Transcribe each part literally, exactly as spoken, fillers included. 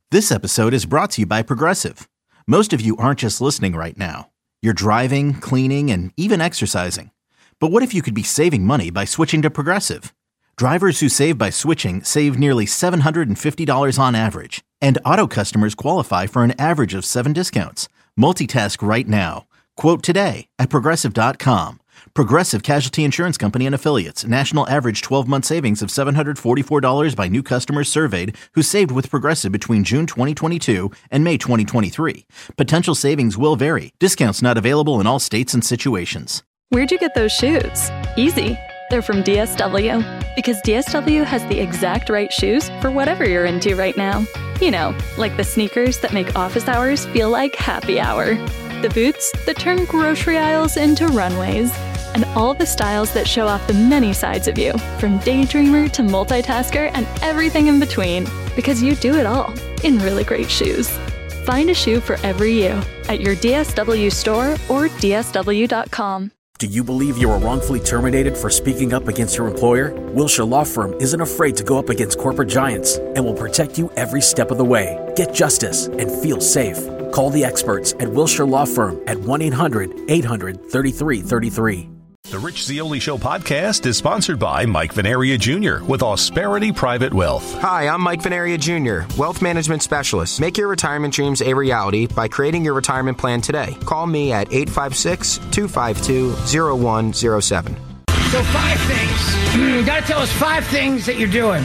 This episode is brought to you by Progressive. Most of you aren't just listening right now. You're driving, cleaning, and even exercising. But what if you could be saving money by switching to Progressive? Drivers who save by switching save nearly seven hundred fifty dollars on average. And auto customers qualify for an average of seven discounts. Multitask right now. Quote today at Progressive dot com. Progressive Casualty Insurance Company and Affiliates. National average twelve-month savings of seven hundred forty-four dollars by new customers surveyed who saved with Progressive between June twenty twenty-two and May twenty twenty-three. Potential savings will vary. Discounts not available in all states and situations. Where'd you get those shoes? Easy. They're from D S W. Because D S W has the exact right shoes for whatever you're into right now. You know, like the sneakers that make office hours feel like happy hour. The boots that turn grocery aisles into runways. And all the styles that show off the many sides of you, from daydreamer to multitasker and everything in between, because you do it all in really great shoes. Find a shoe for every you at your D S W store or D S W dot com. Do you believe you were wrongfully terminated for speaking up against your employer? Wilshire Law Firm isn't afraid to go up against corporate giants and will protect you every step of the way. Get justice and feel safe. Call the experts at Wilshire Law Firm at one eight hundred eight hundred thirty-three thirty-three. The Rich Zeoli Show podcast is sponsored by Mike Venaria Junior with Austerity Private Wealth. Hi, I'm Mike Venaria Junior, Wealth Management Specialist. Make your retirement dreams a reality by creating your retirement plan today. Call me at eight five six, two five two, zero one zero seven. So five things. You got to tell us five things that you're doing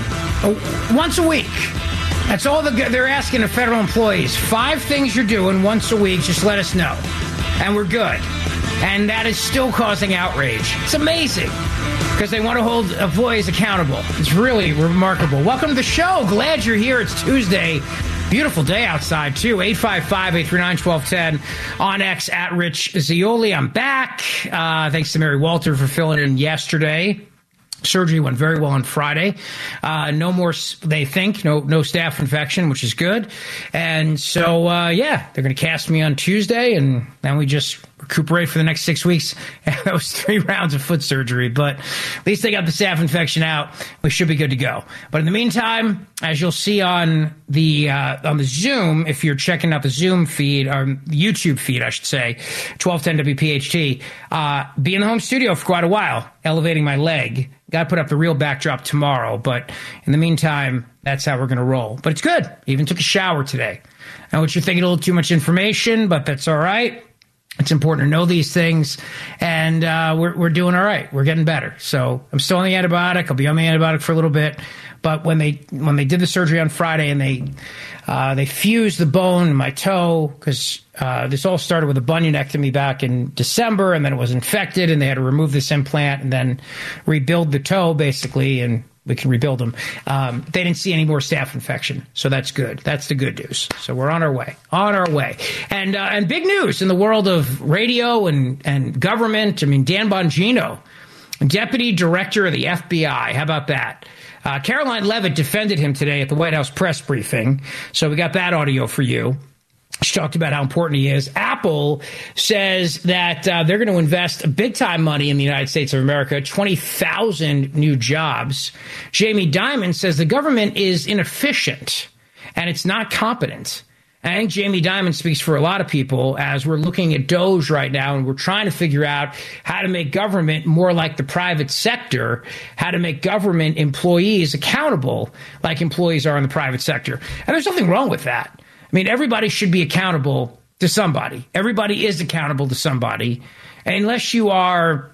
once a week. That's all the, they're asking of federal employees. Five things you're doing once a week. Just let us know. And we're good. And that is still causing outrage. It's amazing because they want to hold employees accountable. It's really remarkable. Welcome to the show. Glad you're here. It's Tuesday. Beautiful day outside, too. eight five five, eight three nine, one two one zero on X at Rich Zeoli. I'm back. Uh, thanks to Mary Walter for filling in yesterday. Surgery went very well on Friday. Uh, no more, they think, no no staph infection, which is good. And so, uh, yeah, they're going to cast me on Tuesday, and then we just recuperate for the next six weeks. That was three rounds of foot surgery, but at least they got the staph infection out. We should be good to go. But in the meantime, as you'll see on the uh, on the Zoom, if you're checking out the Zoom feed, or the YouTube feed, I should say, twelve ten W P H T, uh, be in the home studio for quite a while, elevating my leg. Got to put up the real backdrop tomorrow, but in the meantime, that's how we're going to roll. But it's good. Even took a shower today. I know what you're thinking, a little too much information, but that's all right. It's important to know these things, and uh, we're we're doing all right. We're getting better. So I'm still on the antibiotic. I'll be on the antibiotic for a little bit. But when they when they did the surgery on Friday and they uh, they fused the bone in my toe, because uh, this all started with a bunionectomy back in December, and then it was infected, and they had to remove this implant and then rebuild the toe basically, and we can rebuild them. Um, they didn't see any more staph infection, so that's good. That's the good news. So we're on our way, on our way. And uh, and big news in the world of radio and, and government. I mean, Dan Bongino, Deputy Director of the F B I. How about that? Uh, Caroline Leavitt defended him today at the White House press briefing, so we got that audio for you. She talked about how important he is. Apple says that uh, they're going to invest big-time money in the United States of America, twenty thousand new jobs. Jamie Dimon says the government is inefficient and it's not competent. I think Jamie Dimon speaks for a lot of people as we're looking at DOGE right now, and we're trying to figure out how to make government more like the private sector, how to make government employees accountable like employees are in the private sector. And there's nothing wrong with that. I mean, everybody should be accountable to somebody. Everybody is accountable to somebody. And unless you are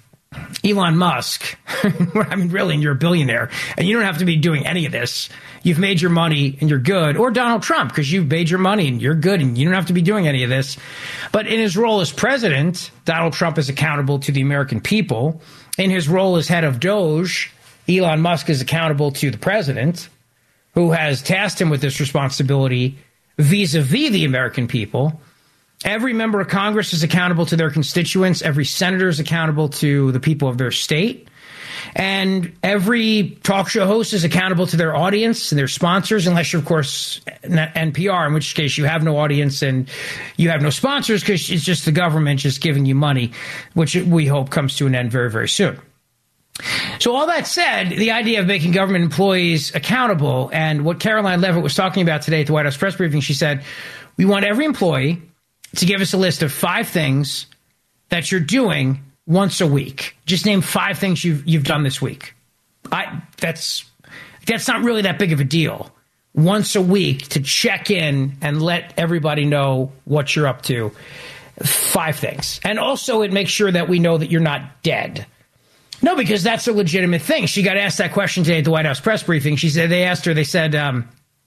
Elon Musk, I mean, really, and you're a billionaire, and you don't have to be doing any of this. You've made your money and you're good. Or Donald Trump, because you've made your money and you're good and you don't have to be doing any of this. But in his role as president, Donald Trump is accountable to the American people. In his role as head of DOGE, Elon Musk is accountable to the president, who has tasked him with this responsibility vis-a-vis the American people. Every member of Congress is accountable to their constituents. Every senator is accountable to the people of their state. And every talk show host is accountable to their audience and their sponsors, unless you're, of course, N P R, in which case you have no audience and you have no sponsors because it's just the government just giving you money, which we hope comes to an end very, very soon. So all that said, the idea of making government employees accountable, and what Caroline Leavitt was talking about today at the White House press briefing, she said, we want every employee to give us a list of five things that you're doing once a week. Just name five things you've you've done this week. I that's that's not really that big of a deal. Once a week to check in and let everybody know what you're up to. Five things. And also it makes sure that we know that you're not dead. No, because that's a legitimate thing. She got asked that question today at the White House press briefing. She said, they asked her, they said, um,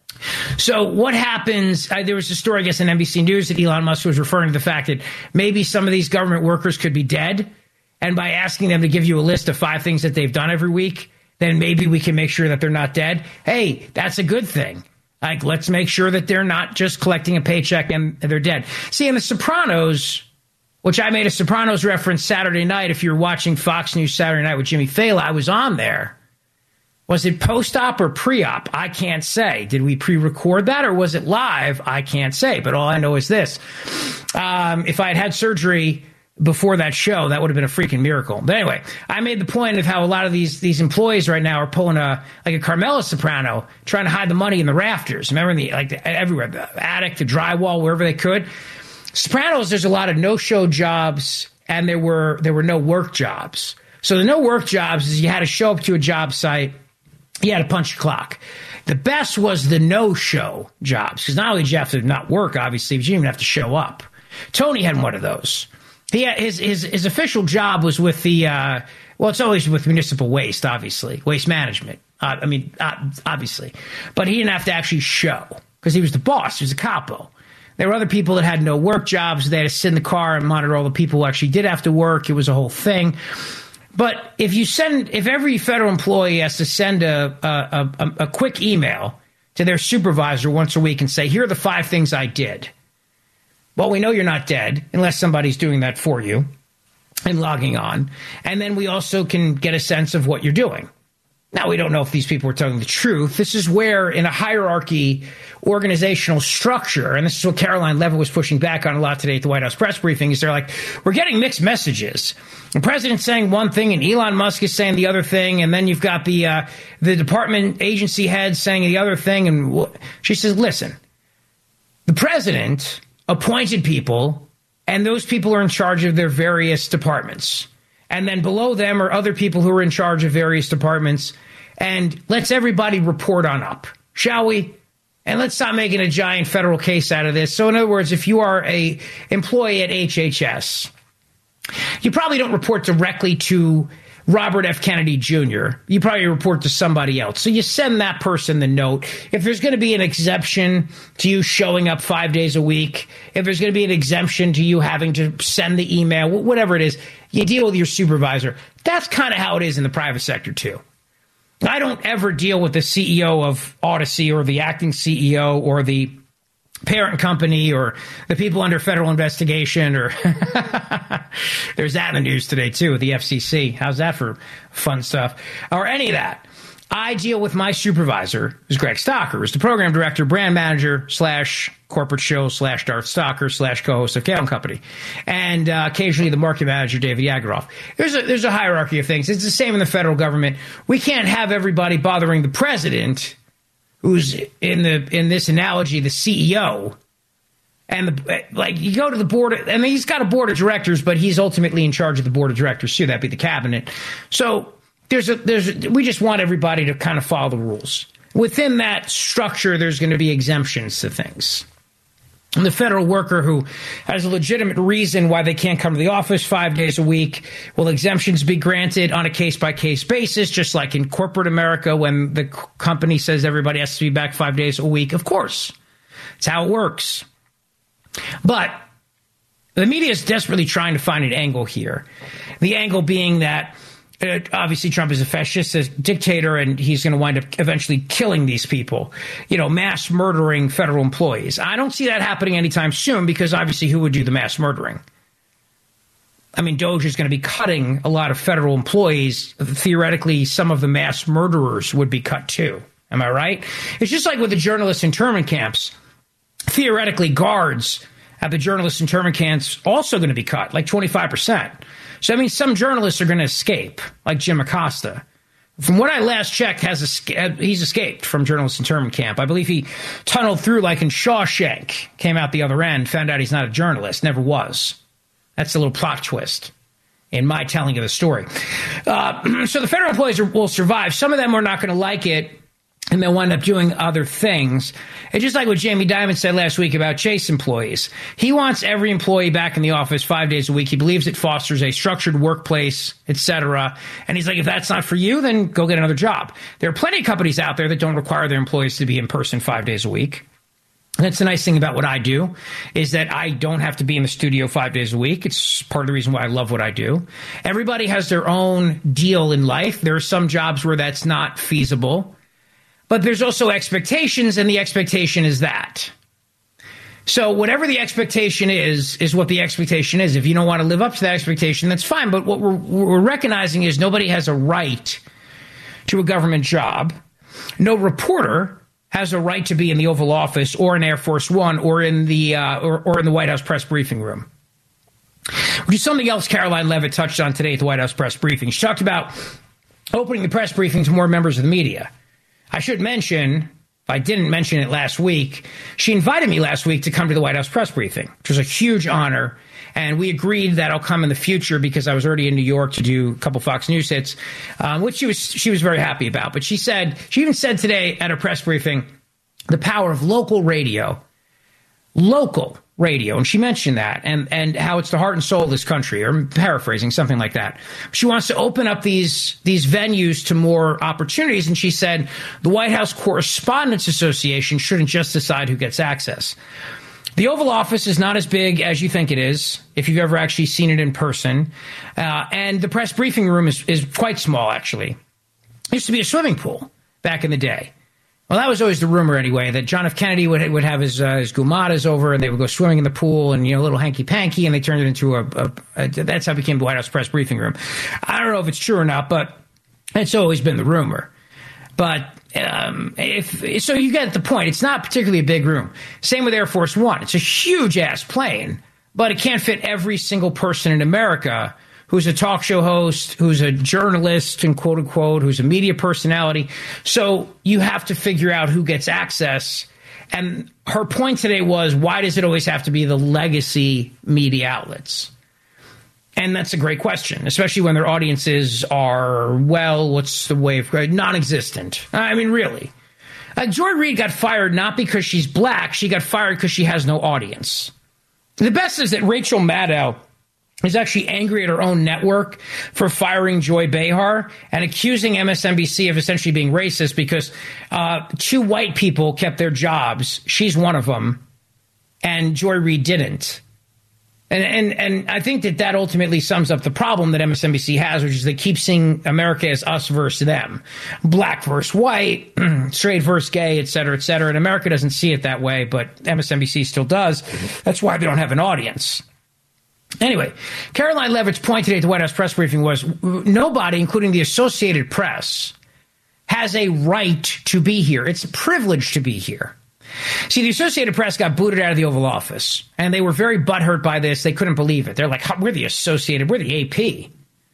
so what happens? Uh, there was a story, I guess, in N B C News that Elon Musk was referring to the fact that maybe some of these government workers could be dead. And by asking them to give you a list of five things that they've done every week, then maybe we can make sure that they're not dead. Hey, that's a good thing. Like, let's make sure that they're not just collecting a paycheck and they're dead. See, in The Sopranos, which I made a Sopranos reference Saturday night. If you're watching Fox News Saturday Night with Jimmy Fallon, I was on there. Was it post-op or pre-op? I can't say. Did we pre-record that or was it live? I can't say. But all I know is this. Um, if I had had surgery before that show, that would have been a freaking miracle. But anyway, I made the point of how a lot of these these employees right now are pulling a like a Carmela Soprano, trying to hide the money in the rafters. Remember, in the like the, everywhere, the attic, the drywall, wherever they could. Sopranos, there's a lot of no-show jobs, and there were there were no work jobs. So the no work jobs is you had to show up to a job site, you had to punch your clock. The best was the no-show jobs, because not only did you have to not work, obviously, but you didn't even have to show up. Tony had one of those. He had, his his his official job was with the uh, well, it's always with municipal waste, obviously, waste management. Uh, I mean, uh, obviously, but he didn't have to actually show because he was the boss. He was a capo. There were other people that had no work jobs. They had to sit in the car and monitor all the people who actually did have to work. It was a whole thing. But if you send, if every federal employee has to send a a, a a quick email to their supervisor once a week and say, here are the five things I did. Well, we know you're not dead unless somebody's doing that for you and logging on. And then we also can get a sense of what you're doing. Now, we don't know if these people are telling the truth. This is where, in a hierarchy organizational structure, and this is what Caroline Leavitt was pushing back on a lot today at the White House press briefing, is they're like, we're getting mixed messages. The president's saying one thing and Elon Musk is saying the other thing, and then you've got the uh, the department agency head saying the other thing. And she says, listen, the president appointed people, and those people are in charge of their various departments. And then below them are other people who are in charge of various departments. And let's everybody report on up, shall we? And let's stop making a giant federal case out of this. So in other words, if you are a employee at H H S, you probably don't report directly to Robert F. Kennedy Junior You probably report to somebody else. So you send that person the note. If there's going to be an exemption to you showing up five days a week, if there's going to be an exemption to you having to send the email, whatever it is, you deal with your supervisor. That's kind of how it is in the private sector, too. I don't ever deal with the C E O of Odyssey or the acting C E O or the parent company or the people under federal investigation, or there's that in the news today, too, with the F C C. How's that for fun stuff? Or any of that. I deal with my supervisor, who's Greg Stocker, who's the program director, brand manager, slash corporate show, slash Darth Stocker, slash co-host of Kale and Company, and uh, occasionally the market manager, David Yagaroff. There's a, there's a hierarchy of things. It's the same in the federal government. We can't have everybody bothering the president, who's in the in this analogy the C E O, and the, like you go to the board. Of, I mean, he's got a board of directors, but he's ultimately in charge of the board of directors too. That'd be the cabinet. So there's a there's a, we just want everybody to kind of follow the rules within that structure. There's going to be exemptions to things. And the federal worker who has a legitimate reason why they can't come to the office five days a week, will exemptions be granted on a case-by-case basis, just like in corporate America when the company says everybody has to be back five days a week? Of course. It's how it works. But the media is desperately trying to find an angle here. The angle being that Uh, obviously, Trump is a fascist, a dictator, and he's going to wind up eventually killing these people, you know, mass murdering federal employees. I don't see that happening anytime soon because obviously who would do the mass murdering? I mean, Doge is going to be cutting a lot of federal employees. Theoretically, some of the mass murderers would be cut too. Am I right? It's just like with the journalist internment camps. Theoretically, guards at the journalist internment camps also going to be cut, like twenty-five percent. So, I mean, some journalists are going to escape, like Jim Acosta. from what I last checked, has esca- he's escaped from journalist internment camp. I believe he tunneled through like in Shawshank, came out the other end, found out he's not a journalist, never was. That's a little plot twist in my telling of the story. Uh, so the federal employees are, will survive. Some of them are not going to like it, and they'll wind up doing other things. It's just like what Jamie Dimon said last week about Chase employees. He wants every employee back in the office five days a week. He believes it fosters a structured workplace, et cetera. And he's like, if that's not for you, then go get another job. There are plenty of companies out there that don't require their employees to be in person five days a week. That's the nice thing about what I do, is that I don't have to be in the studio five days a week. It's part of the reason why I love what I do. Everybody has their own deal in life. There are some jobs where that's not feasible. But there's also expectations, and the expectation is that. So whatever the expectation is, is what the expectation is. If you don't want to live up to that expectation, that's fine. But what we're, we're recognizing is nobody has a right to a government job. No reporter has a right to be in the Oval Office or in Air Force One or in the uh, or, or in the White House press briefing room. Which is something else Caroline Leavitt touched on today at the White House press briefing. She talked about opening the press briefing to more members of the media. I should mention, if I didn't mention it last week, she invited me last week to come to the White House press briefing, which was a huge honor. And we agreed that I'll come in the future because I was already in New York to do a couple Fox News hits, um, which she was she was very happy about. But she said, she even said today at a press briefing, the power of local radio, local radio. And she mentioned that and, and how it's the heart and soul of this country, or I'm paraphrasing, something like that. She wants to open up these, these venues to more opportunities. And she said the White House Correspondents Association shouldn't just decide who gets access. The Oval Office is not as big as you think it is, if you've ever actually seen it in person. Uh, and the press briefing room is, is quite small, actually. It used to be a swimming pool back in the day. Well, that was always the rumor anyway, that John F. Kennedy would would have his uh, his gumadas over, and they would go swimming in the pool, and, you know, a little hanky-panky, and they turned it into a, a, a... That's how it became the White House press briefing room. I don't know if it's true or not, but it's always been the rumor. But um, if so, you get the point. It's not particularly a big room. Same with Air Force One. It's a huge-ass plane, but it can't fit every single person in America who's a talk show host, who's a journalist, and quote unquote, who's a media personality. So you have to figure out who gets access. And her point today was, why does it always have to be the legacy media outlets? And that's a great question, especially when their audiences are, well, what's the way of non-existent? I mean, really. Uh, Joy Reid got fired not because she's black. She got fired because she has no audience. The best is that Rachel Maddow is actually angry at her own network for firing Joy Behar and accusing M S N B C of essentially being racist because uh, two white people kept their jobs. She's one of them, and Joy Reid didn't. And, and and I think that that ultimately sums up the problem that M S N B C has, which is they keep seeing America as us versus them, black versus white, straight versus gay, et cetera, et cetera. And America doesn't see it that way, but M S N B C still does. That's why they don't have an audience. Anyway, Caroline Leavitt's point today at the White House press briefing was nobody, including the Associated Press, has a right to be here. It's a privilege to be here. See, the Associated Press got booted out of the Oval Office, and they were very butthurt by this. They couldn't believe it. They're like, we're the Associated, we're the A P.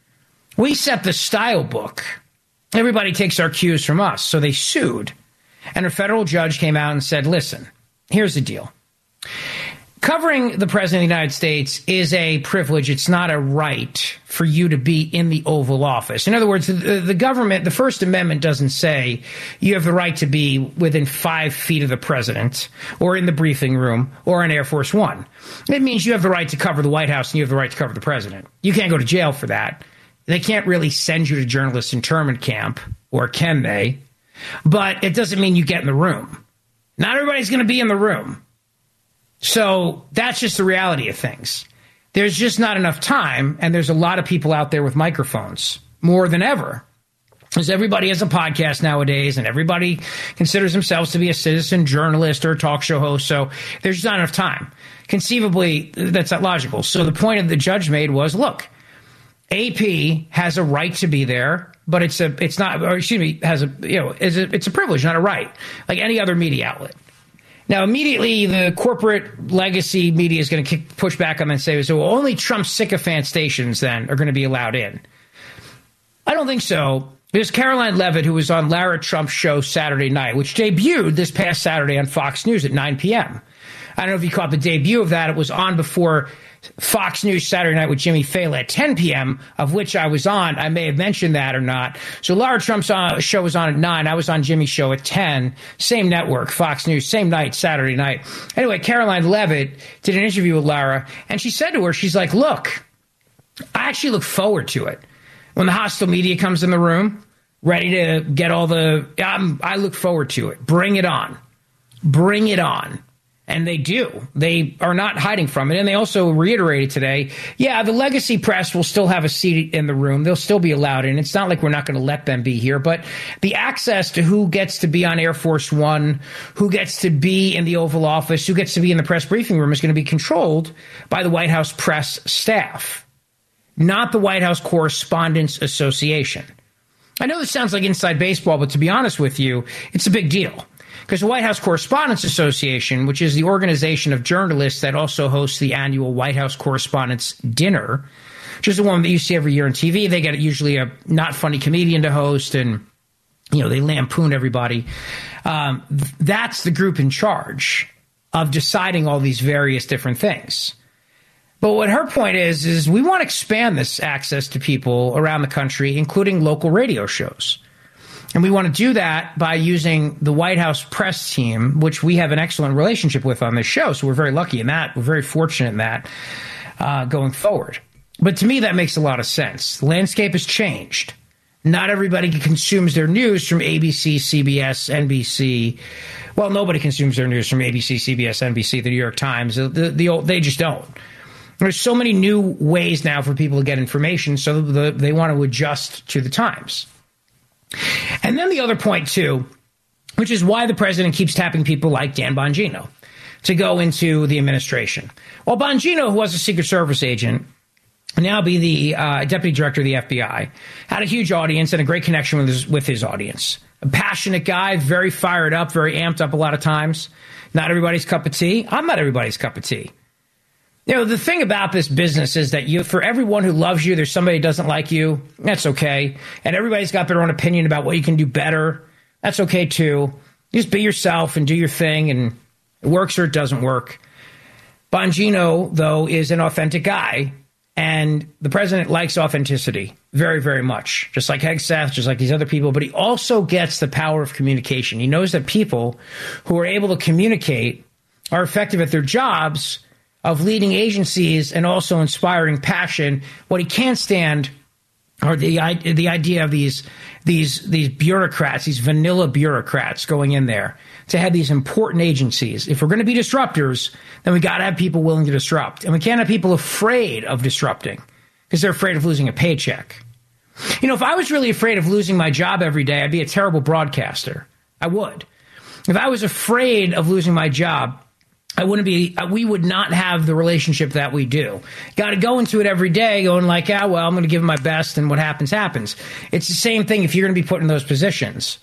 We set the style book. Everybody takes our cues from us. So they sued. And a federal judge came out and said, listen, here's the deal. Covering the President of the United States is a privilege. It's not a right for you to be in the Oval Office. In other words, the, the government, the First Amendment doesn't say you have the right to be within five feet of the president or in the briefing room or in Air Force One. It means you have the right to cover the White House and you have the right to cover the president. You can't go to jail for that. They can't really send you to journalist internment camp, or can they? But it doesn't mean you get in the room. Not everybody's going to be in the room. So that's just the reality of things. There's just not enough time, and there's a lot of people out there with microphones, more than ever. Because everybody has a podcast nowadays, and everybody considers themselves to be a citizen journalist or a talk show host, so there's just not enough time. Conceivably, that's not logical. So the point that the judge made was, look, A P has a right to be there, but it's a it's not, or excuse me, has a you know it's a, it's a privilege, not a right, like any other media outlet. Now, immediately, the corporate legacy media is going to kick, push back on that and say, so only Trump sycophant stations, then, are going to be allowed in. I don't think so. There's Caroline Levitt, who was on Lara Trump's show Saturday night, which debuted this past Saturday on Fox News at nine p.m. I don't know if you caught the debut of that. It was on before Fox News Saturday Night with Jimmy Fallon at ten p.m., of which I was on. I may have mentioned that or not. So Lara Trump's on, show was on at nine. I was on Jimmy's show at ten. Same network, Fox News, same night, Saturday night. Anyway, Caroline Levitt did an interview with Lara, and she said to her, she's like, look, I actually look forward to it. When the hostile media comes in the room, ready to get all the, um, I look forward to it. Bring it on. Bring it on. And they do. They are not hiding from it. And they also reiterated today, yeah, the legacy press will still have a seat in the room. They'll still be allowed in. It's not like we're not going to let them be here. But the access to who gets to be on Air Force One, who gets to be in the Oval Office, who gets to be in the press briefing room is going to be controlled by the White House press staff, not the White House Correspondents Association. I know this sounds like inside baseball, but to be honest with you, it's a big deal. Because the White House Correspondents Association, which is the organization of journalists that also hosts the annual White House Correspondents' Dinner, which is the one that you see every year on T V. They get usually a not funny comedian to host, and you know they lampoon everybody. Um, that's the group in charge of deciding all these various different things. But what her point is, is we want to expand this access to people around the country, including local radio shows. And we want to do that by using the White House press team, which we have an excellent relationship with on this show. So we're very lucky in that. We're very fortunate in that uh, going forward. But to me, that makes a lot of sense. The landscape has changed. Not everybody consumes their news from A B C, C B S, N B C. Well, nobody consumes their news from A B C, C B S, N B C, the New York Times. The, the, the old, they just don't. There's so many new ways now for people to get information, so the, they want to adjust to the times. And then the other point, too, which is why the president keeps tapping people like Dan Bongino to go into the administration. Well, Bongino, who was a Secret Service agent, now be the uh, deputy director of the F B I, had a huge audience and a great connection with his, with his audience. A passionate guy, very fired up, very amped up a lot of times. Not everybody's cup of tea. I'm not everybody's cup of tea. You know, the thing about this business is that you, for everyone who loves you, there's somebody who doesn't like you. That's okay. And everybody's got their own opinion about what you can do better. That's okay, too. Just be yourself and do your thing, and it works or it doesn't work. Bongino, though, is an authentic guy, and the president likes authenticity very, very much, just like Hegseth, just like these other people. But he also gets the power of communication. He knows that people who are able to communicate are effective at their jobs of leading agencies and also inspiring passion. What he can't stand are the the idea of these these these bureaucrats, these vanilla bureaucrats going in there to have these important agencies. If we're going to be disruptors, then we got to have people willing to disrupt, and we can't have people afraid of disrupting because they're afraid of losing a paycheck. You know, if I was really afraid of losing my job every day, I'd be a terrible broadcaster. I would. If I was afraid of losing my job, I wouldn't be, we would not have the relationship that we do. Got to go into it every day going like, ah, well, I'm going to give it my best and what happens, happens. It's the same thing if you're going to be put in those positions.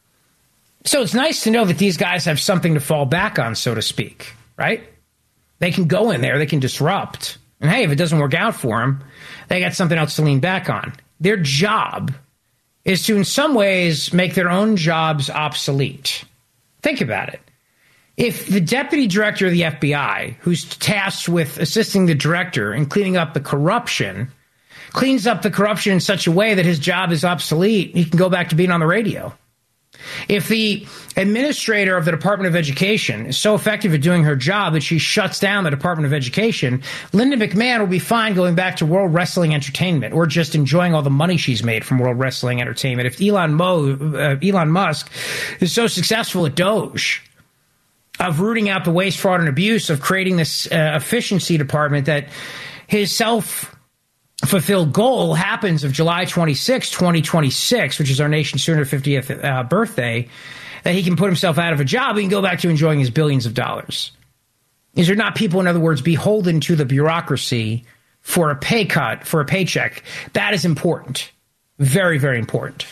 So it's nice to know that these guys have something to fall back on, so to speak, right? They can go in there, they can disrupt. And hey, if it doesn't work out for them, they got something else to lean back on. Their job is to, in some ways, make their own jobs obsolete. Think about it. If the deputy director of the F B I, who's tasked with assisting the director in cleaning up the corruption, cleans up the corruption in such a way that his job is obsolete, he can go back to being on the radio. If the administrator of the Department of Education is so effective at doing her job that she shuts down the Department of Education, Linda McMahon will be fine going back to World Wrestling Entertainment or just enjoying all the money she's made from World Wrestling Entertainment. If Elon, Mo, uh, Elon Musk is so successful at Doge, of rooting out the waste, fraud, and abuse, of creating this uh, efficiency department, that his self-fulfilled goal happens of July twenty-sixth, twenty twenty-six, which is our nation's two hundred fiftieth uh, birthday, that he can put himself out of a job, he can go back to enjoying his billions of dollars. These are not people, in other words, beholden to the bureaucracy for a pay cut, for a paycheck. That is important. Very, very important.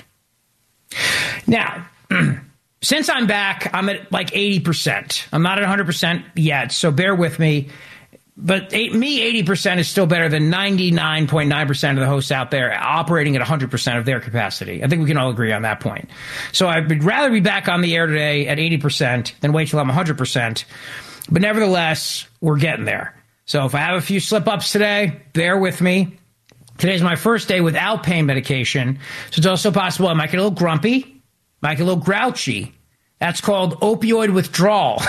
Now, since I'm back, I'm at like eighty percent. I'm not at one hundred percent yet, so bear with me. But eight, me, eighty percent is still better than ninety-nine point nine percent of the hosts out there operating at one hundred percent of their capacity. I think we can all agree on that point. So I would rather be back on the air today at eighty percent than wait till I'm one hundred percent. But nevertheless, we're getting there. So if I have a few slip-ups today, bear with me. Today's my first day without pain medication. So it's also possible I might get a little grumpy, might get a little grouchy. That's called opioid withdrawal.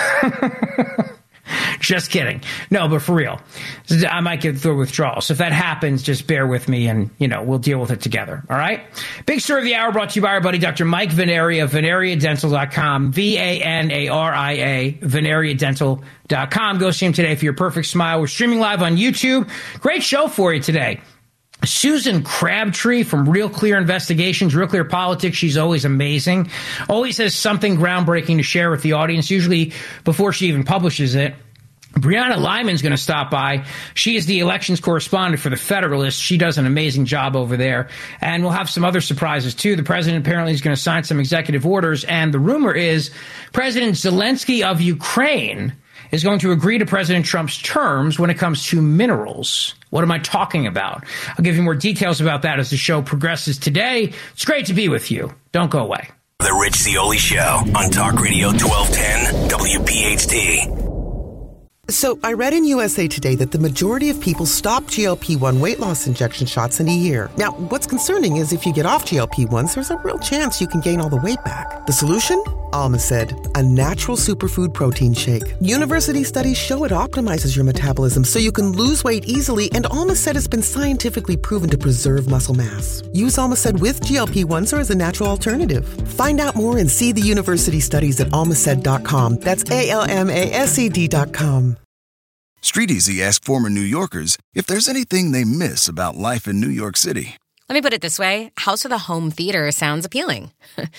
Just kidding. No, but for real. I might get through withdrawal. So if that happens, just bear with me and, you know, we'll deal with it together. All right? Big story of the hour brought to you by our buddy, Doctor Mike Venaria, Venaria Dental dot com, V A N A R I A, Venaria Dental dot com. Go see him today for your perfect smile. We're streaming live on YouTube. Great show for you today. Susan Crabtree from Real Clear Investigations, Real Clear Politics. She's always amazing. Always has something groundbreaking to share with the audience, usually before she even publishes it. Brianna Lyman's going to stop by. She is the elections correspondent for the Federalist. She does an amazing job over there. And we'll have some other surprises, too. The president apparently is going to sign some executive orders. And the rumor is President Zelensky of Ukraine is going to agree to President Trump's terms when it comes to minerals. What am I talking about? I'll give you more details about that as the show progresses today. It's great to be with you. Don't go away. The Rich Zeoli Show on Talk Radio twelve ten W P H T. So I read in U S A Today that the majority of people stop G L P one weight loss injection shots in a year. Now, what's concerning is if you get off G L P ones, there's a real chance you can gain all the weight back. The solution? Alma said, a natural superfood protein shake. University studies show it optimizes your metabolism so you can lose weight easily, and Alma said it's been scientifically proven to preserve muscle mass. Use Alma said with G L P ones or as a natural alternative. Find out more and see the university studies at almased dot com. That's A L M A S E D dot com. StreetEasy asked former New Yorkers if there's anything they miss about life in New York City. Let me put it this way. House with a home theater sounds appealing.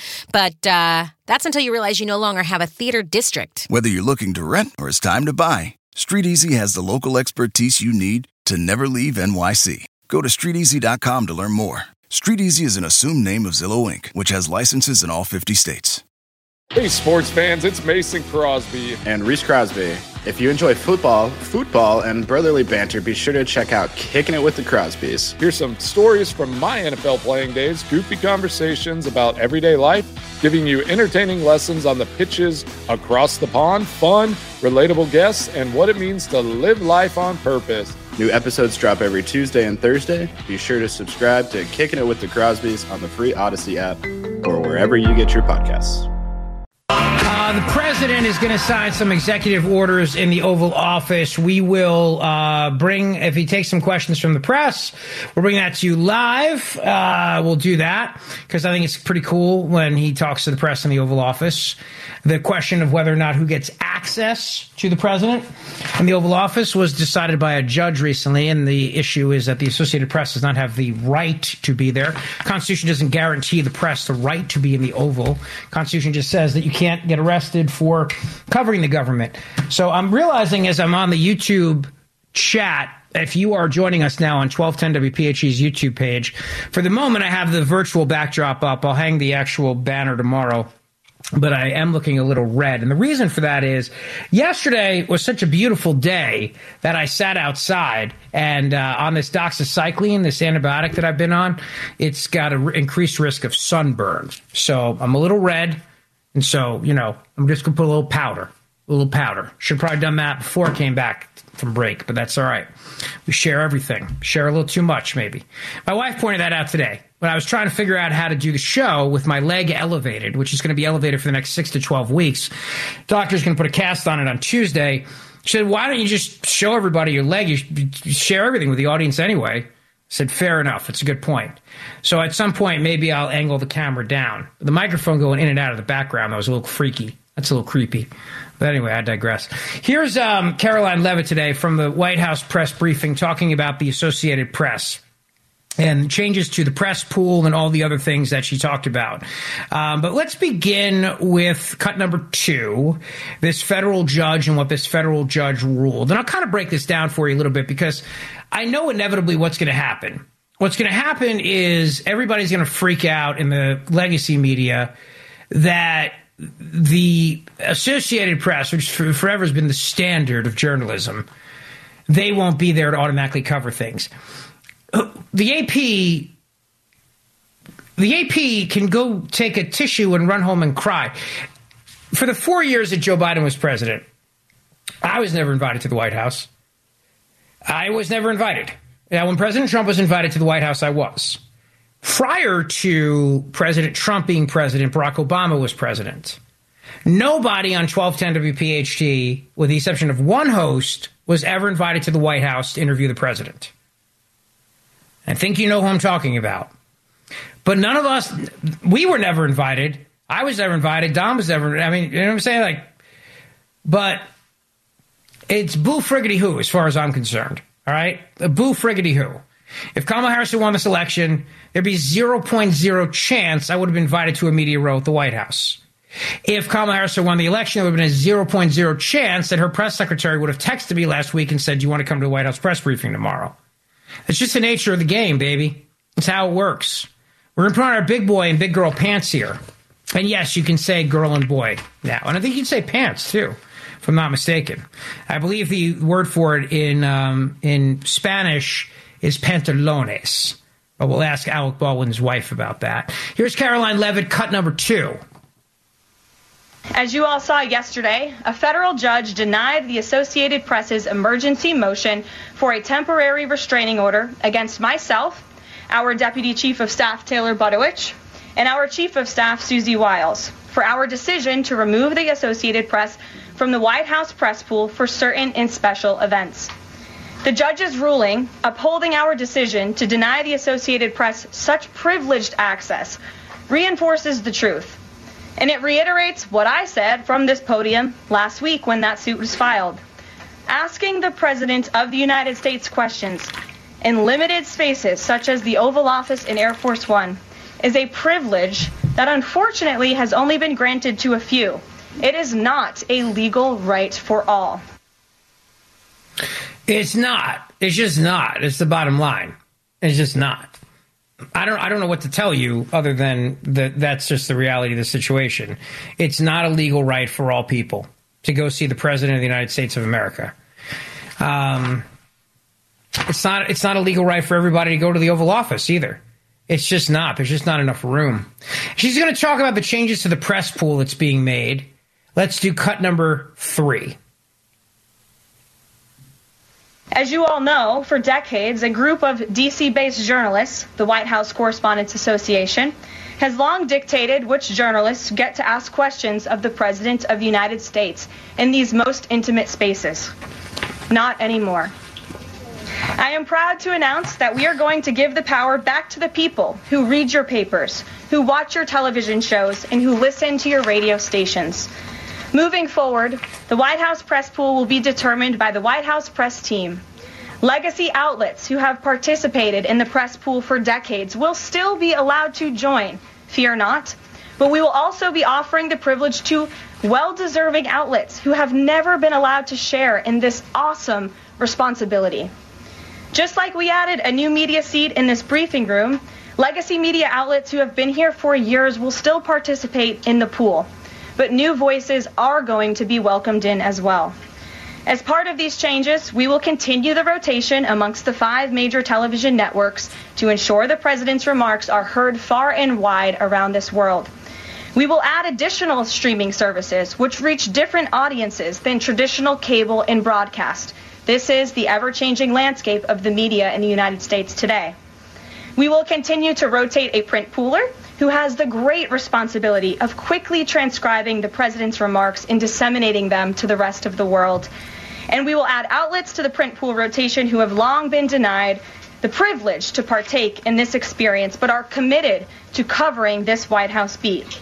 But uh, that's until you realize you no longer have a theater district. Whether you're looking to rent or it's time to buy, StreetEasy has the local expertise you need to never leave N Y C. Go to street easy dot com to learn more. StreetEasy is an assumed name of Zillow Incorporated, which has licenses in all fifty states. Hey, sports fans, it's Mason Crosby. And Reese Crosby. If you enjoy football, football, and brotherly banter, be sure to check out Kicking It with the Crosbys. Here's some stories from my N F L playing days, goofy conversations about everyday life, giving you entertaining lessons on the pitches across the pond, fun, relatable guests, and what it means to live life on purpose. New episodes drop every Tuesday and Thursday. Be sure to subscribe to Kicking It with the Crosbys on the free Odyssey app or wherever you get your podcasts. Uh, the president is going to sign some executive orders in the Oval Office. We will uh, bring, if he takes some questions from the press, we'll bring that to you live. Uh, we'll do that because I think it's pretty cool when he talks to the press in the Oval Office. The question of whether or not who gets access to the president in the Oval Office was decided by a judge recently, and the issue is that the Associated Press does not have the right to be there. Constitution doesn't guarantee the press the right to be in the Oval. Constitution just says that you can't get arrested for covering the government. So I'm realizing as I'm on the YouTube chat, if you are joining us now on twelve ten W P H E's YouTube page, for the moment I have the virtual backdrop up. I'll hang the actual banner tomorrow. But I am looking a little red. And the reason for that is yesterday was such a beautiful day that I sat outside and uh, on this doxycycline, this antibiotic that I've been on, it's got an r- increased risk of sunburn. So I'm a little red. And so, you know, I'm just going to put a little powder, a little powder. Should have probably done that before I came back from break, but that's all right. We share everything. Share a little too much, maybe. My wife pointed that out today. When I was trying to figure out how to do the show with my leg elevated, which is going to be elevated for the next six to twelve weeks. Doctor's going to put a cast on it on Tuesday. She said, why don't you just show everybody your leg? You share everything with the audience anyway. I said, fair enough. It's a good point. So at some point, maybe I'll angle the camera down. The microphone going in and out of the background, that was a little freaky. That's a little creepy. But anyway, I digress. Here's um, Caroline Levitt today from the White House press briefing talking about the Associated Press and changes to the press pool and all the other things that she talked about. Um, but let's begin with cut number two, this federal judge and what this federal judge ruled. And I'll kind of break this down for you a little bit because I know inevitably what's going to happen. What's going to happen is everybody's going to freak out in the legacy media that the Associated Press, which forever has been the standard of journalism, they won't be there to automatically cover things. The A P, the A P can go take a tissue and run home and cry. For the four years that Joe Biden was president, I was never invited to the White House. I was never invited. Now, when President Trump was invited to the White House, I was. Prior to President Trump being president, Barack Obama was president. Nobody on twelve ten W P H T, with the exception of one host, was ever invited to the White House to interview the president. I think you know who I'm talking about. But none of us, we were never invited. I was never invited. Dom was never, I mean, you know what I'm saying? Like, but it's boo friggity who, as far as I'm concerned. All right? A boo friggity who. If Kamala Harris had won this election, there'd be zero point zero chance I would have been invited to a media row at the White House. If Kamala Harris had won the election, there would have been a zero point zero chance that her press secretary would have texted me last week and said, do you want to come to the White House press briefing tomorrow? It's just the nature of the game, baby. It's how it works. We're going to put on our big boy and big girl pants here. And yes, you can say girl and boy now. And I think you can say pants, too, if I'm not mistaken. I believe the word for it in um, in Spanish is pantalones. But we'll ask Alec Baldwin's wife about that. Here's Caroline Levitt, cut number two. As you all saw yesterday, a federal judge denied the Associated Press's emergency motion for a temporary restraining order against myself, our Deputy Chief of Staff Taylor Budowich, and our Chief of Staff Susie Wiles for our decision to remove the Associated Press from the White House press pool for certain and special events. The judge's ruling upholding our decision to deny the Associated Press such privileged access reinforces the truth. And it reiterates what I said from this podium last week when that suit was filed. Asking the President of the United States questions in limited spaces such as the Oval Office and Air Force One is a privilege that unfortunately has only been granted to a few. It is not a legal right for all. It's not. It's just not. It's the bottom line. It's just not. I don't I don't know what to tell you other than that that's just the reality of the situation. It's not a legal right for all people to go see the President of the United States of America. Um, it's not it's not a legal right for everybody to go to the Oval Office either. It's just not. There's just not enough room. She's going to talk about the changes to the press pool that's being made. Let's do cut number three. As you all know, for decades, a group of D C-based journalists, the White House Correspondents Association, has long dictated which journalists get to ask questions of the President of the United States in these most intimate spaces. Not anymore. I am proud to announce that we are going to give the power back to the people who read your papers, who watch your television shows, and who listen to your radio stations. Moving forward, the White House press pool will be determined by the White House press team. Legacy outlets who have participated in the press pool for decades will still be allowed to join, fear not, but we will also be offering the privilege to well-deserving outlets who have never been allowed to share in this awesome responsibility. Just like we added a new media seat in this briefing room, legacy media outlets who have been here for years will still participate in the pool. But new voices are going to be welcomed in as well. As part of these changes, we will continue the rotation amongst the five major television networks to ensure the President's remarks are heard far and wide around this world. We will add additional streaming services which reach different audiences than traditional cable and broadcast. This is the ever-changing landscape of the media in the United States today. We will continue to rotate a print pooler who has the great responsibility of quickly transcribing the President's remarks and disseminating them to the rest of the world. And we will add outlets to the print pool rotation who have long been denied the privilege to partake in this experience, but are committed to covering this White House beat.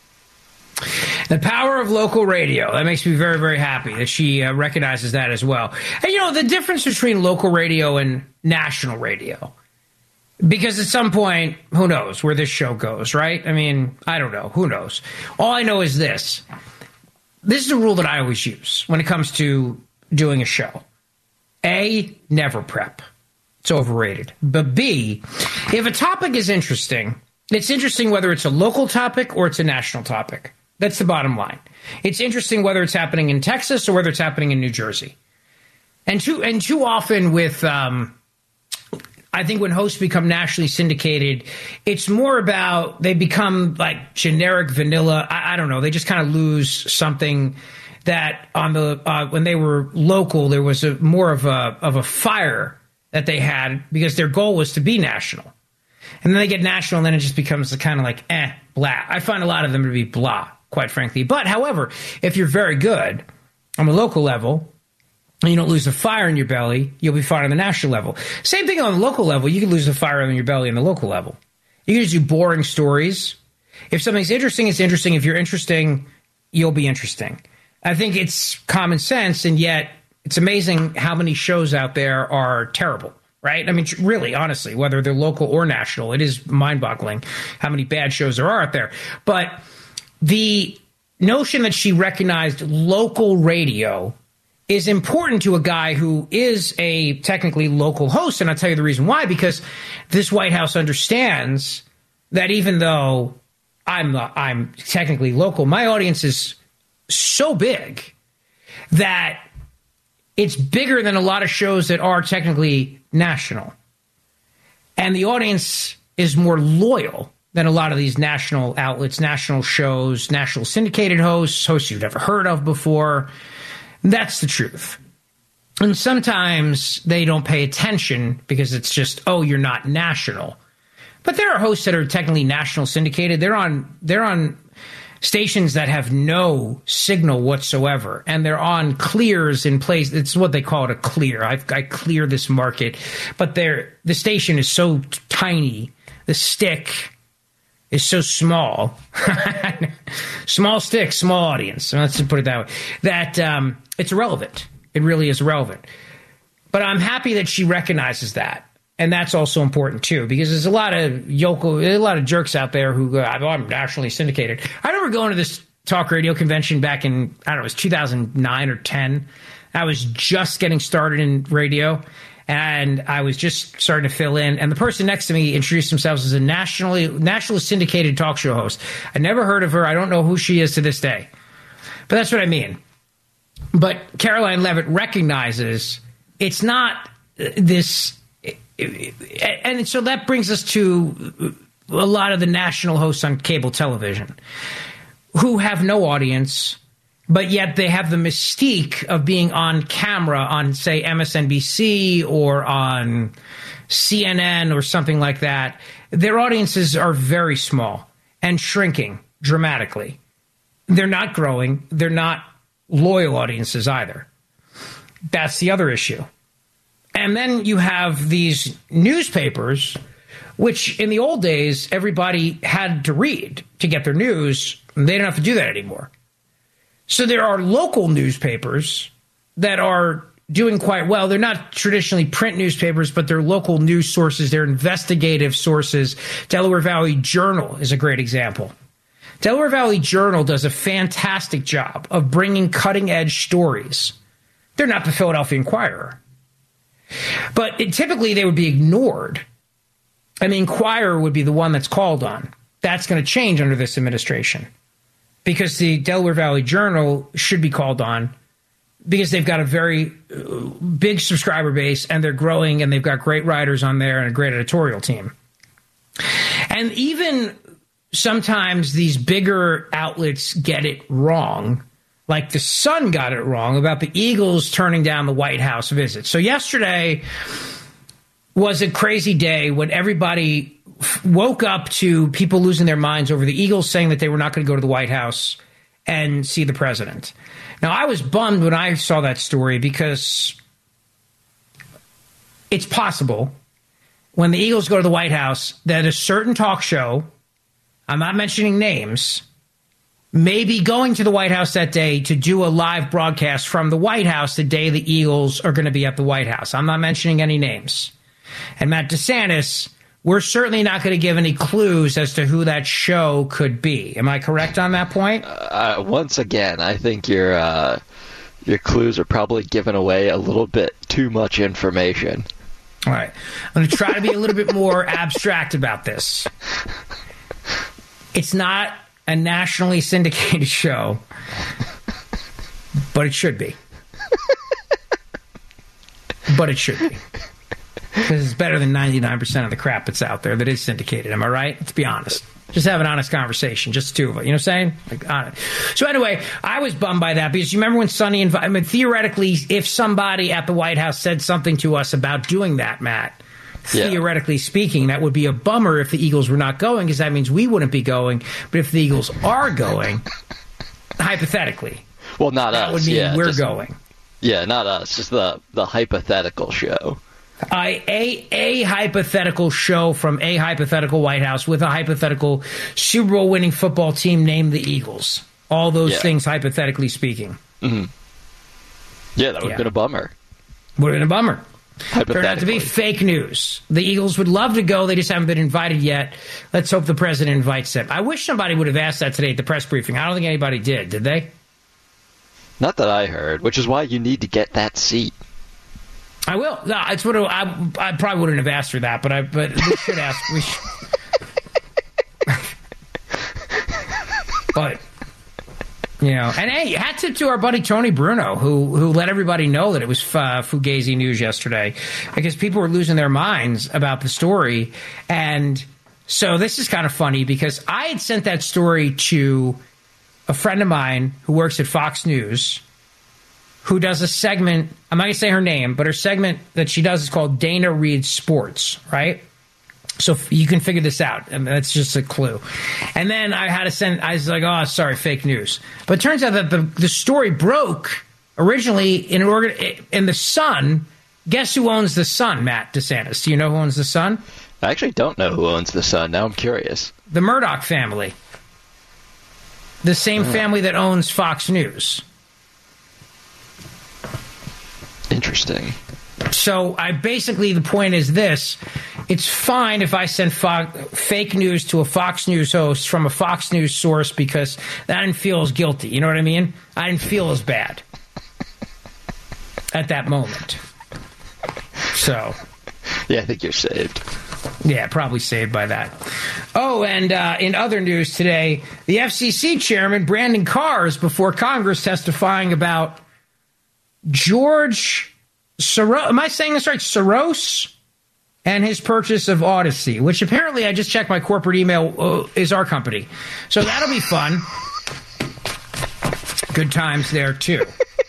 The power of local radio. That makes me very, very happy that she uh, recognizes that as well. And, you know, the difference between local radio and national radio. Because at some point, who knows where this show goes, right? I mean, I don't know. Who knows? All I know is this. This is a rule that I always use when it comes to doing a show. A, never prep. It's overrated. But B, if a topic is interesting, it's interesting whether it's a local topic or it's a national topic. That's the bottom line. It's interesting whether it's happening in Texas or whether it's happening in New Jersey. And too and too often with, um, I think when hosts become nationally syndicated, it's more about they become like generic vanilla. I, I don't know. They just kind of lose something that on the uh, when they were local, there was a more of a of a fire that they had because their goal was to be national. And then they get national, and then it just becomes kind of like eh, blah. I find a lot of them to be blah, quite frankly. But however, if you're very good on a local level, and you don't lose the fire in your belly, you'll be fine on the national level. Same thing on the local level. You can lose the fire in your belly on the local level. You can just do boring stories. If something's interesting, it's interesting. If you're interesting, you'll be interesting. I think it's common sense, and yet it's amazing how many shows out there are terrible, right? I mean, really, honestly, whether they're local or national, it is mind-boggling how many bad shows there are out there. But the notion that she recognized local radio is important to a guy who is a technically local host. And I'll tell you the reason why, because this White House understands that even though I'm the, I'm technically local, my audience is so big that it's bigger than a lot of shows that are technically national. And the audience is more loyal than a lot of these national outlets, national shows, national syndicated hosts, hosts you've never heard of before. That's the truth. And sometimes they don't pay attention because it's just, oh, you're not national. But there are hosts that are technically national syndicated. They're on they're on stations that have no signal whatsoever. And they're on clears in place. It's what they call it, a clear. I, I clear this market. But they're, the station is so tiny. The stick is so small. Small stick, small audience. Let's put it that way. That um, it's irrelevant. It really is irrelevant. But I'm happy that she recognizes that. And that's also important, too, because there's a lot of yokel, a lot of jerks out there who go, oh, I'm nationally syndicated. I remember going to this talk radio convention back in, I don't know, it was two thousand nine or ten. I was just getting started in radio. And I was just starting to fill in. And the person next to me introduced themselves as a nationally nationally syndicated talk show host. I never heard of her. I don't know who she is to this day. But that's what I mean. But Caroline Levitt recognizes it's not this. And so that brings us to a lot of the national hosts on cable television who have no audience, but yet they have the mystique of being on camera on, say, M S N B C or on C N N or something like that. Their audiences are very small and shrinking dramatically. They're not growing. They're not loyal audiences either. That's the other issue. And then you have these newspapers, which in the old days, everybody had to read to get their news. They don't have to do that anymore. So there are local newspapers that are doing quite well. They're not traditionally print newspapers, but they're local news sources. They're investigative sources. Delaware Valley Journal is a great example. Delaware Valley Journal does a fantastic job of bringing cutting-edge stories. They're not the Philadelphia Inquirer. But it, typically they would be ignored. And the Inquirer would be the one that's called on. That's going to change under this administration. Because the Delaware Valley Journal should be called on because they've got a very big subscriber base and they're growing and they've got great writers on there and a great editorial team. And even sometimes these bigger outlets get it wrong. Like the Sun got it wrong about the Eagles turning down the White House visit. So yesterday was a crazy day when everybody woke up to people losing their minds over the Eagles saying that they were not going to go to the White House and see the president. Now, I was bummed when I saw that story because it's possible when the Eagles go to the White House that a certain talk show, I'm not mentioning names, may be going to the White House that day to do a live broadcast from the White House the day the Eagles are going to be at the White House. I'm not mentioning any names. And Matt DeSantis, we're certainly not going to give any clues as to who that show could be. Am I correct on that point? Uh, once again, I think your uh, your clues are probably giving away a little bit too much information. All right. I'm going to try to be a little bit more abstract about this. It's not a nationally syndicated show, but it should be. but it should be. Because it's better than ninety-nine percent of the crap that's out there that is syndicated. Am I right? Let's be honest. Just have an honest conversation. Just the two of us. You know what I'm saying? Like, honest. So anyway, I was bummed by that because you remember when Sonny invited... I mean, theoretically, if somebody at the White House said something to us about doing that, Matt, yeah. theoretically speaking, that would be a bummer if the Eagles were not going because that means we wouldn't be going. But if the Eagles are going, hypothetically... Well, not that us. That would mean yeah, we're just, going. Yeah, not us. Just the, the hypothetical show. Uh, a a hypothetical show from a hypothetical White House with a hypothetical Super Bowl winning football team named the Eagles. All those yeah. things, hypothetically speaking. Mm-hmm. Yeah, that would yeah. have been a bummer. Would have been a bummer. Turned out to be fake news. The Eagles would love to go. They just haven't been invited yet. Let's hope the president invites them. I wish somebody would have asked that today at the press briefing. I don't think anybody did. Did they? Not that I heard, which is why you need to get that seat. I will. No, it's what I, I probably wouldn't have asked for that, but I but we should ask. We should. But you know, and hey, hat tip to our buddy Tony Bruno, who who let everybody know that it was uh, Fugazi news yesterday, because people were losing their minds about the story, and so this is kind of funny because I had sent that story to a friend of mine who works at Fox News, who does a segment, I'm not going to say her name, but her segment that she does is called Dana Reads Sports, right? So you can figure this out. I mean, that's just a clue. And then I had to send, I was like, oh, sorry, fake news. But it turns out that the, the story broke originally in, an organ, in the Sun. Guess who owns the Sun, Matt DeSantis? Do you know who owns the Sun? I actually don't know who owns the Sun. Now I'm curious. The Murdoch family. The same oh. family that owns Fox News. Interesting. So I basically, the point is this. It's fine if I send fo- fake news to a Fox News host from a Fox News source because I didn't feel as guilty. You know what I mean? I didn't feel as bad at that moment. So. Yeah, I think you're saved. Yeah, probably saved by that. Oh, and uh, in other news today, the F C C chairman, Brandon Carr, is before Congress testifying about George Soros. Am I saying this right? Soros and his purchase of Odyssey, which apparently I just checked my corporate email uh, is our company. So that'll be fun. Good times there, too.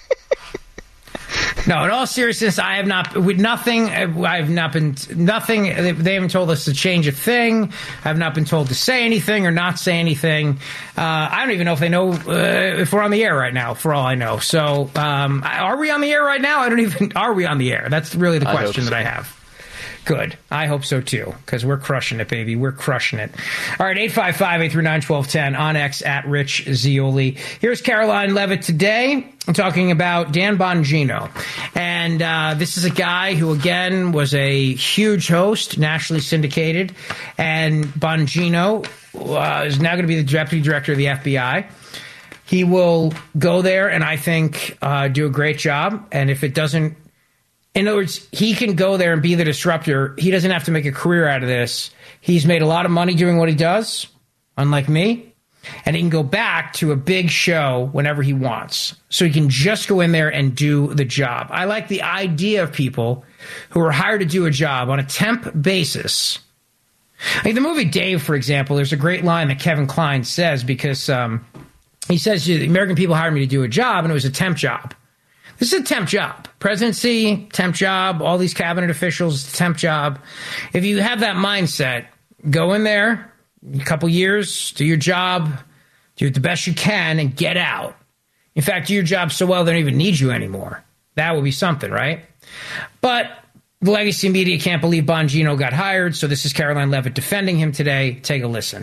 No, in all seriousness, I have not, with nothing, I have not been, nothing, they haven't told us to change a thing. I have not been told to say anything or not say anything. Uh, I don't even know if they know uh, if we're on the air right now, for all I know. So, um, are we on the air right now? I don't even, are we on the air? That's really the question I so. that I have. Good. I hope so, too, because we're crushing it, baby. We're crushing it. All right, eight five five, eight three nine, one two one zero on X at Rich Zeoli. Here's Caroline Levitt today talking about Dan Bongino. And uh, this is a guy who, again, was a huge host, nationally syndicated. And Bongino uh, is now going to be the deputy director of the F B I. He will go there and I think uh, do a great job. And if it doesn't, in other words, he can go there and be the disruptor. He doesn't have to make a career out of this. He's made a lot of money doing what he does, unlike me. And he can go back to a big show whenever he wants. So he can just go in there and do the job. I like the idea of people who are hired to do a job on a temp basis. Like the movie Dave, for example, there's a great line that Kevin Kline says because um, he says, the American people hired me to do a job, and it was a temp job. This is a temp job. Presidency, temp job, all these cabinet officials, temp job. If you have that mindset, go in there, a couple years, do your job, do it the best you can, and get out. In fact, do your job so well they don't even need you anymore. That would be something, right? But the legacy media can't believe Bongino got hired, so this is Caroline Levitt defending him today. Take a listen.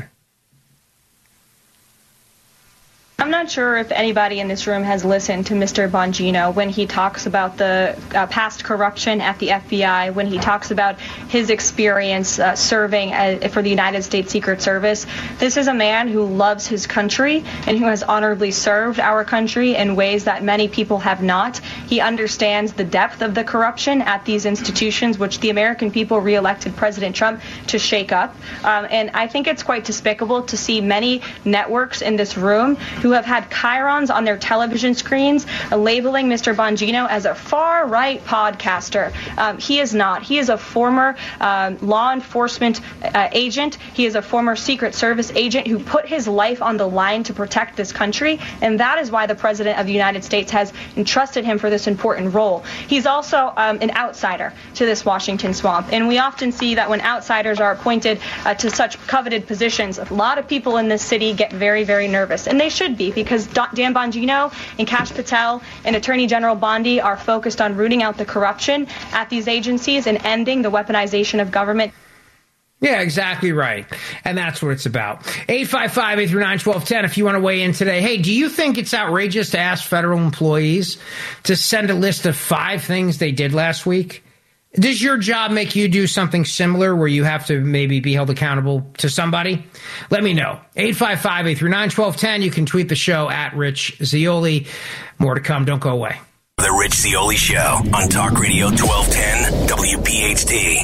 I'm not sure if anybody in this room has listened to Mister Bongino when he talks about the uh, past corruption at the F B I, when he talks about his experience uh, serving as, for the United States Secret Service. This is a man who loves his country and who has honorably served our country in ways that many people have not. He understands the depth of the corruption at these institutions, which the American people reelected President Trump to shake up. Um, and I think it's quite despicable to see many networks in this room who have had chyrons on their television screens uh, labeling Mister Bongino as a far-right podcaster. Um, he is not. He is a former um, law enforcement uh, agent. He is a former Secret Service agent who put his life on the line to protect this country, and that is why the President of the United States has entrusted him for this important role. He's also um, an outsider to this Washington swamp, and we often see that when outsiders are appointed uh, to such coveted positions, a lot of people in this city get very, very nervous, and they should be, because Dan Bongino and Kash Patel and Attorney General Bondi are focused on rooting out the corruption at these agencies and ending the weaponization of government. Yeah, exactly right. And that's what it's about. eight five five, eight three nine, one two one zero if you want to weigh in today. Hey, do you think it's outrageous to ask federal employees to send a list of five things they did last week? Does your job make you do something similar where you have to maybe be held accountable to somebody? Let me know. eight five five, eight three nine, one two one zero. You can tweet the show at Rich Zeoli. More to come. Don't go away. The Rich Zeoli Show on Talk Radio twelve ten W P H T.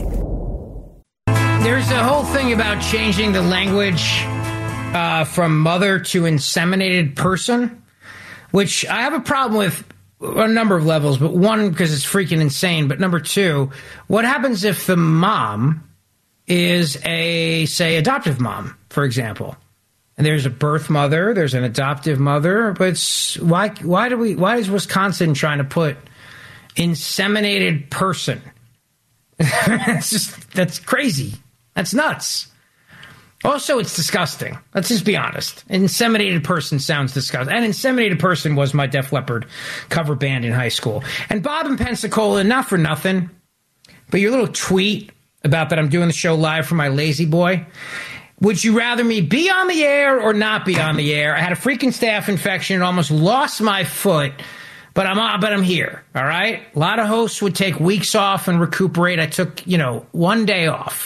There's a whole thing about changing the language uh, from mother to inseminated person, which I have a problem with on a number of levels, but one, because it's freaking insane. But number two, what happens if the mom is a, say, adoptive mom, for example? And there's a birth mother, there's an adoptive mother, but it's, why, why do we, why is Wisconsin trying to put inseminated person? It's just, that's crazy. That's nuts. Also, it's disgusting. Let's just be honest. Inseminated person sounds disgusting. And Inseminated Person was my Def Leppard cover band in high school. And Bob in Pensacola, not for nothing, but your little tweet about that I'm doing the show live from my lazy boy. Would you rather me be on the air or not be on the air? I had a freaking staph infection and almost lost my foot, but I'm but I'm here, all right? A lot of hosts would take weeks off and recuperate. I took, you know, one day off.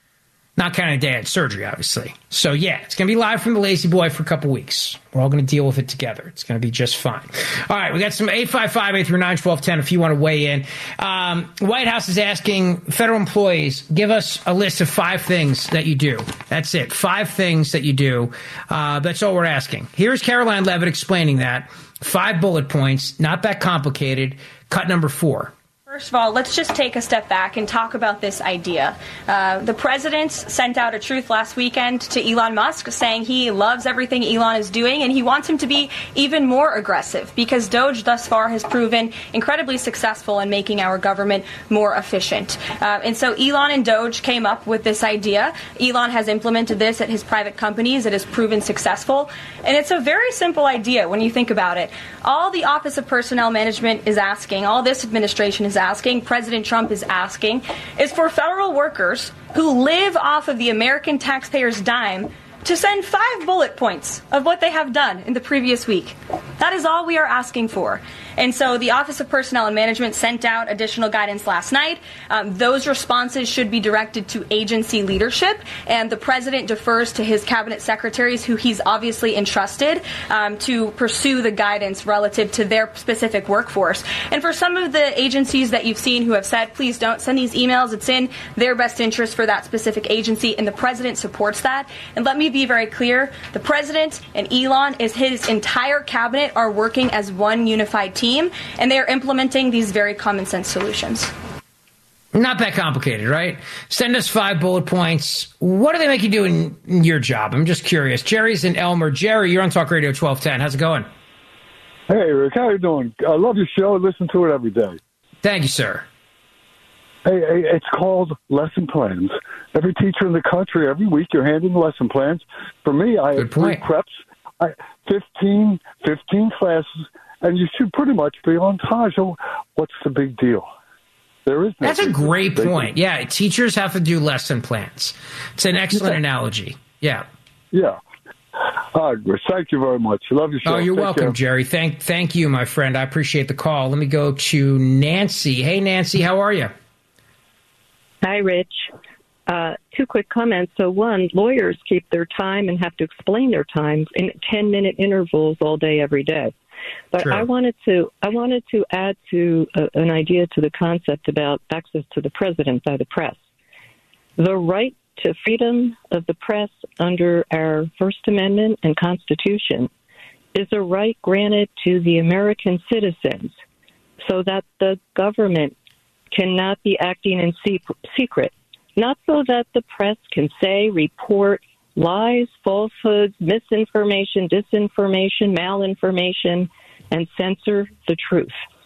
Not counting a day I had surgery, obviously. So, yeah, it's going to be live from the Lazy Boy for a couple weeks. We're all going to deal with it together. It's going to be just fine. All right, we got some eight five five, eight three nine, one two one zero if you want to weigh in. Um, White House is asking federal employees, give us a list of five things that you do. That's it. Five things that you do. Uh, that's all we're asking. Here's Caroline Levitt explaining that. Five bullet points, not that complicated. Cut number four. First of all, let's just take a step back and talk about this idea. Uh, the president sent out a truth last weekend to Elon Musk saying he loves everything Elon is doing and he wants him to be even more aggressive because Doge thus far has proven incredibly successful in making our government more efficient. Uh, and so Elon and Doge came up with this idea. Elon has implemented this at his private companies. It has proven successful. And it's a very simple idea when you think about it. All the Office of Personnel Management is asking, all this administration is asking, President Trump is asking, is for federal workers who live off of the American taxpayer's dime to send five bullet points of what they have done in the previous week. That is all we are asking for. And so the Office of Personnel and Management sent out additional guidance last night. Um, those responses should be directed to agency leadership, and the president defers to his cabinet secretaries, who he's obviously entrusted um, to pursue the guidance relative to their specific workforce. And for some of the agencies that you've seen who have said, please don't send these emails, it's in their best interest for that specific agency, and the president supports that. And let me be very clear, the president and Elon, is his entire cabinet, are working as one unified team. Team, and they are implementing these very common sense solutions. Not that complicated, right? Send us five bullet points. What do they make you do in, in your job? I'm just curious. Jerry's in Elmer. Jerry, you're on Talk Radio twelve ten. How's it going? Hey, Rick. How you doing? I love your show. I listen to it every day. Thank you, sir. Hey, hey, it's called lesson plans. Every teacher in the country, every week, you're handing lesson plans. For me, I have three preps, I, fifteen, fifteen classes, and you should pretty much be on time. So what's the big deal? There is no That's a great deal. point. Yeah, teachers have to do lesson plans. It's an excellent yeah. analogy. Yeah. Yeah. All right, thank you very much. I love your show. Oh, you're Take welcome, care. Jerry. Thank, thank you, my friend. I appreciate the call. Let me go to Nancy. Hey, Nancy, how are you? Hi, Rich. Uh, two quick comments. So, one, lawyers keep their time and have to explain their times in ten-minute intervals all day, every day. But True. I wanted to I wanted to add to uh, an idea to the concept about access to the president by the press. The right to freedom of the press under our First Amendment and Constitution is a right granted to the American citizens so that the government cannot be acting in secret, not so that the press can say, report lies, falsehoods, misinformation, disinformation, malinformation, and censor the truth.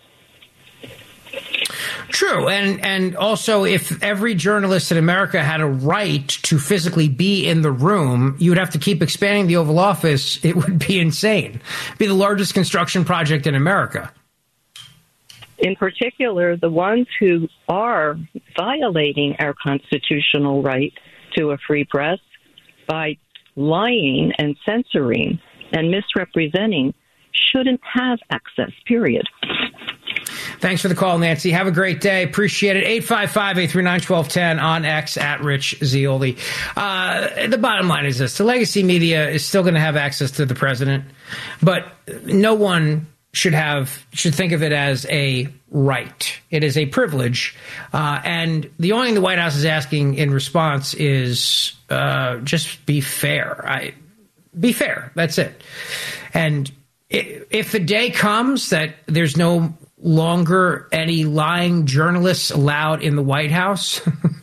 True. And and also, if every journalist in America had a right to physically be in the room, you would have to keep expanding the Oval Office. It would be insane. It'd be the largest construction project in America. In particular, the ones who are violating our constitutional right to a free press by lying and censoring and misrepresenting shouldn't have access, period. Thanks for the call, Nancy. Have a great day. Appreciate it. eight five five, eight three nine, one two one zero on X at Rich Zeoli. Uh, the bottom line is this. The legacy media is still going to have access to the president, but no one should have should think of it as a right. It is a privilege. Uh, and the only thing the White House is asking in response is uh, just be fair. I, be fair. That's it. And if the day comes that there's no longer any lying journalists allowed in the White House,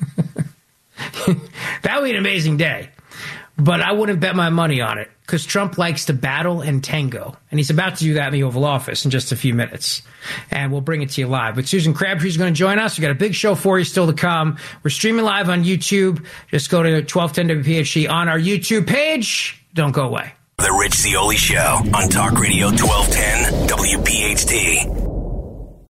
that would be an amazing day. But I wouldn't bet my money on it because Trump likes to battle and tango. And he's about to do that in the Oval Office in just a few minutes. And we'll bring it to you live. But Susan Crabtree's going to join us. We've got a big show for you still to come. We're streaming live on YouTube. Just go to twelve ten W P H D on our YouTube page. Don't go away. The Rich Zeoli Show on Talk Radio twelve ten W P H D.